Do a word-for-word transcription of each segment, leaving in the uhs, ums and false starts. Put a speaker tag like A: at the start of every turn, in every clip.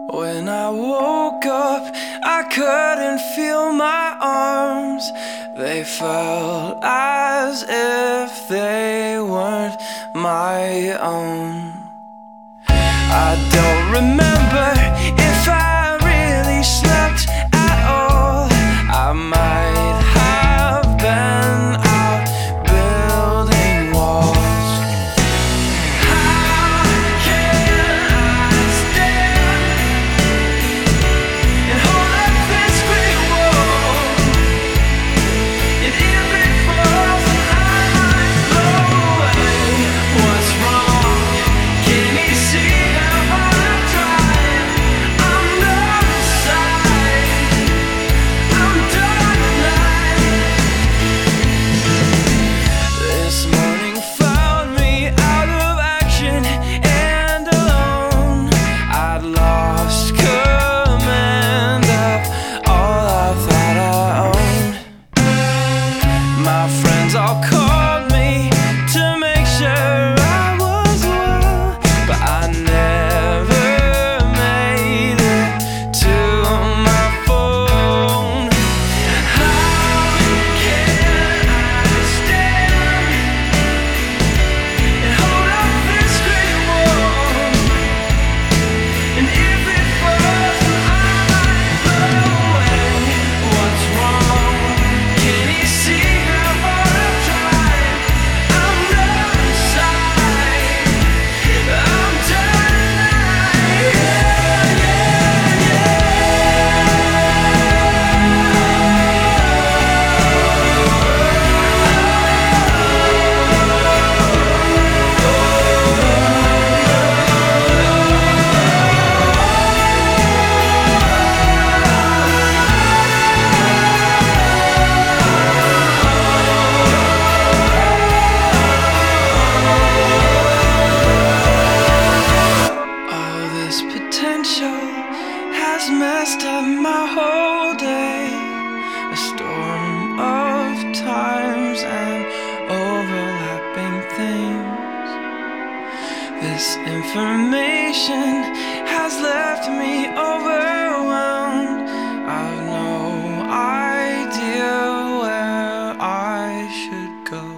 A: When I woke up, I couldn't feel my arms. They felt as if they weren't my own. I don't remember if I really slept at all. I might have been out building walls. How can I stand and hold up this great wall? And if it falls, I might blow away. What's wrong? Can you see how hard I've tried? I'm numb inside. I'm done tonight. This morning found me out of action and alone. I'd lost command of all I thought I owned. My friends all called me to make sure I was well, but I never made it to my phone. How can I stand and hold up this great wall? And if it falls, I might blow away. What's wrong? Can you see how hard I've tried? I'm numb inside. I'm done tonight. Yeah, yeah, all this potential has messed up my whole day. A storm of times and overlapping things. This information has left me overwhelmed. I've no idea where I should go.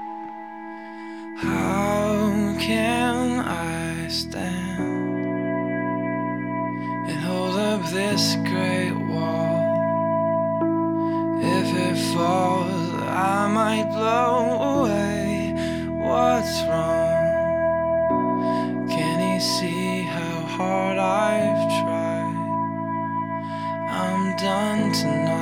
A: How can I stand and hold up this great wall? If it falls, I might blow away. What's wrong? Can you see how hard I've tried? I'm done tonight.